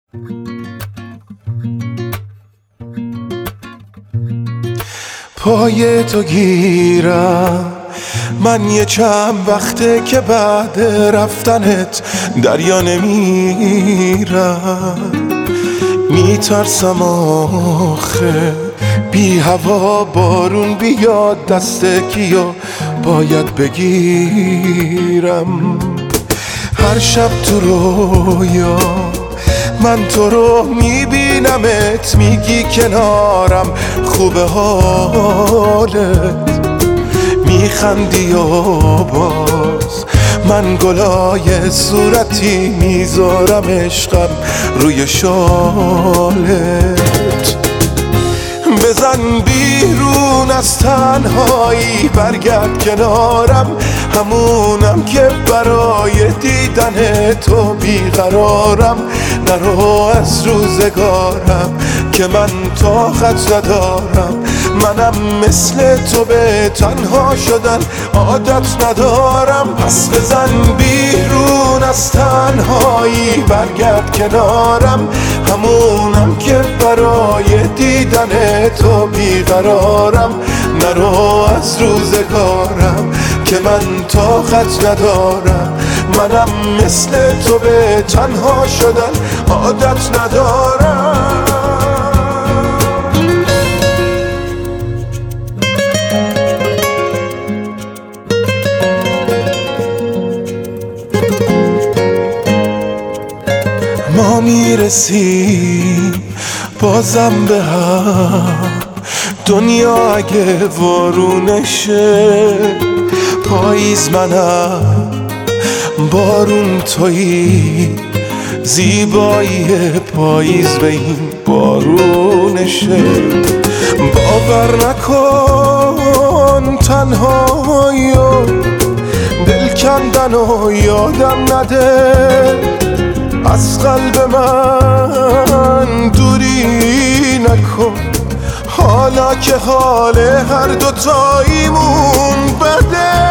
پای تو گیرم من یه چند وقته که بعد رفتنت دریا نمیرم. میترسم آخه بی هوا بارون بیاد دست کیو باید بگیرم. هر شب تو رویا من تو رو میبینمت، میگی کنارم خوبه حالت، میخندی و باز من گلای صورتی میذارم عشقم روی شالت. بزن بیرون از تنهایی برگرد کنارم، همونم که برای دیدن تو بیقرارم. نرو از روزگارم که من طاقت ندارم، منم مثل تو به تنها شدن عادت ندارم. پس بزن بیرون از تنهایی برگرد کنارم، همونم که برای دیدن تو بیقرارم. نرو از روزگارم که من طاقت ندارم، منم مثل تو به تنها شدن عادت ندارم. ما میرسیم بازم به هم، دنیا اگه وارونشه پاییز منم بارون تویی، زیبایی پاییز به این بارونشه. باور نکن تنهایی و دل کندن و یادم نده، از قلب من دوری نکن حالا که حال هر دوتاییمون بده.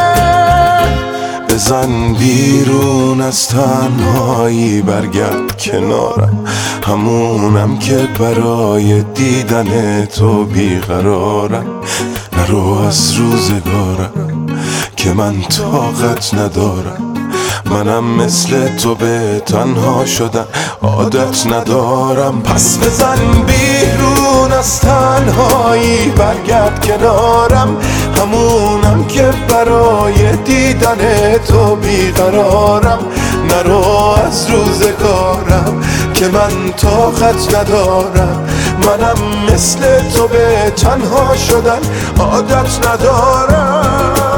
بزن بیرون از تنهایی برگرد کنارم، همونم که برای دیدن تو بیقرارم. نرو از روزگارم که من طاقت ندارم، منم مثل تو به تنها شدن عادت ندارم. پس بزن بیرون از تنهایی برگرد کنارم، همونم که برای دیدن تو بیقرارم. نرو از روزگارم که من طاقت ندارم، منم مثل تو به تنها شدن عادت ندارم.